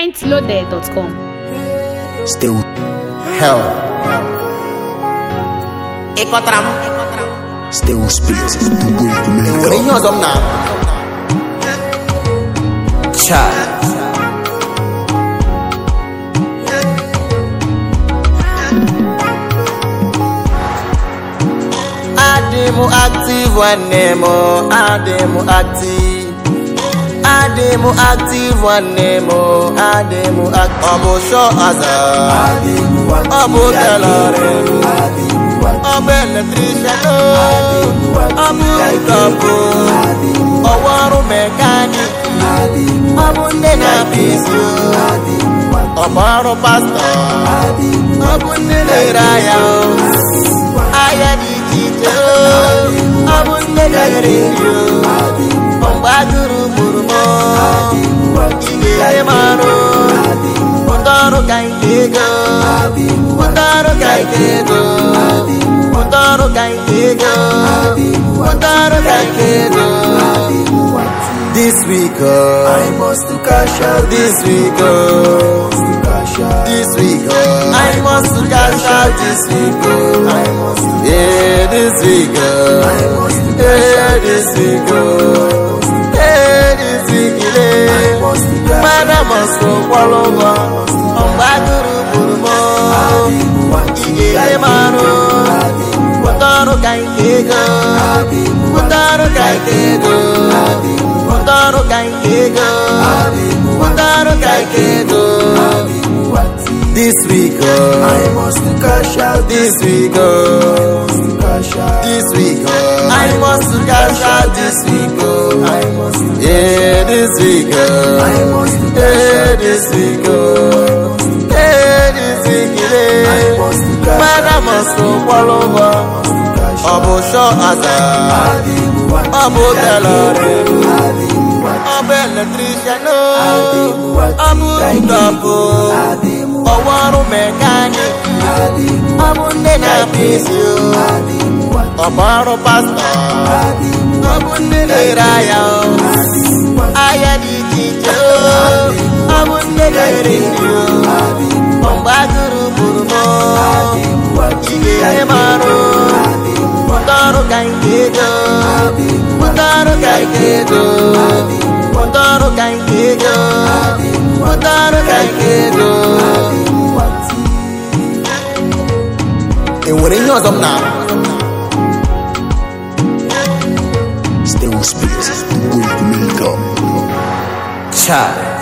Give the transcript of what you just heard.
pointloaded.com. Still hell. Still speaks to wake me up. What are you now? Child. Ademo active one nemo, Ademo active. Ademo active one nemo, Ademo active. Obo show aza, Obo galore, Obo electrician, Obo kampo, Owaru mechanic, Obo nena piso, Obo pastor, Obo nene raya. Aya di tito, abunde kageriyo, ombaguru burmo, ige maro, mundaro kaitego, mundaro kaitego, mundaro kaitego, mundaro kaitego. This week, I must to cash out. This week, this week, I must to cash out. This week, I must. Yeah, this week, I must. Yeah, this week, yeah, this week, I must. Madam must go all over. On Baguru Burmo, Ige Maro, Mutaro Kaitego, Mutaro Kaitego, Mutaro Kaitego, Mutaro Kaitego. This week, I must cash out. This week, this week, I must cash out. This week, I must. Yeah, this week, I must. Yeah, this week, yeah, this week, I must. Madam must go all over. Obo show aza, Obo galore, Obo electrician, Obo kampo, Owaru mechanic, Obo nena piso, Obo pastor, Obo nene raya. Aya di tito, Obo nene riyo, ombaguru burmo, ige maro, mundaro kaitego, mundaro kaitego, mundaro kaitego, mundaro kaitego. And what are you now? Still speaks to wake me up. Child.